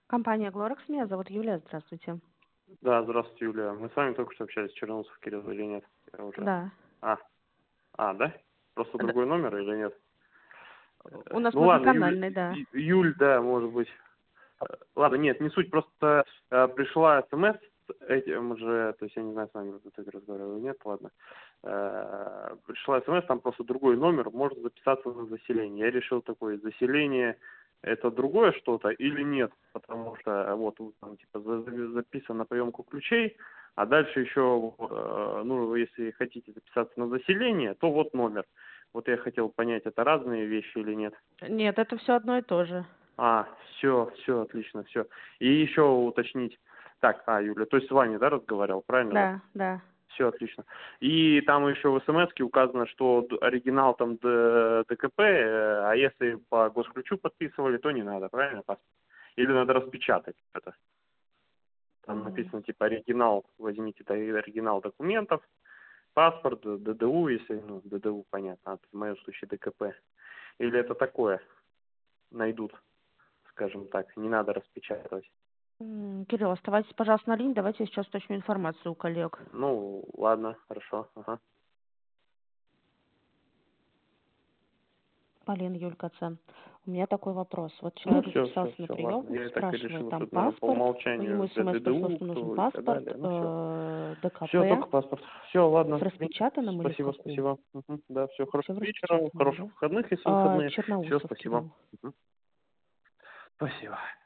Компания Глорекс, меня зовут Юлия, здравствуйте. Да, здравствуйте, Юлия. Мы с вами только что общались, Черноусов Кирилл или нет? Я уже... Да. Да? Просто Да. другой номер или нет? У нас Ну ладно, многоканальный, да. Юль, да, может быть. Ладно, нет, не суть, просто пришла смс этим же, то есть я не знаю, с вами в итоге разговаривал или нет, ладно. Пришла смс, там просто другой номер, можно записаться на заселение. Я решил такое, заселение это другое что-то или нет, потому что вот там типа записан на приемку ключей, а дальше еще, ну, если хотите записаться на заселение, то вот номер. Вот я хотел понять, это разные вещи или нет. Нет, это все одно и то же. Все, отлично, все. И еще уточнить. Так, Юля, то есть с вами, да, разговаривал, правильно, да? Да. Все, отлично. И там еще в смс-ке указано, что оригинал там ДКП, а если по госключу подписывали, то не надо, правильно, паспорт? Или надо распечатать это? Там написано, типа, оригинал, возьмите оригинал документов, паспорт, ДДУ, если, ну, ДДУ, понятно, а в моем случае ДКП. Или это такое найдут, скажем так, не надо распечатывать. Кирилл, оставайтесь, пожалуйста, на линии, давайте я сейчас точную информацию у коллег. Ну, ладно, хорошо, ага. Полина, Юлька, Ц. У меня такой вопрос. Вот Ну, человек все, записался на прием, ладно. Я так и спрашивает решил, там что, наверное, по паспорт, умолчанию ему для смс пришло, ДДУ, что нужен кто и так паспорт, далее. Ну, все. Все, ДКП только паспорт. Все, ладно. с распечатанным или в Спасибо, каком? спасибо. Угу. Да, все, Все в хорошего вечера, распечатанном, хороших да? выходных, если выходные. Все, Черноусов, спасибо. Кирилл. Угу. Спасибо.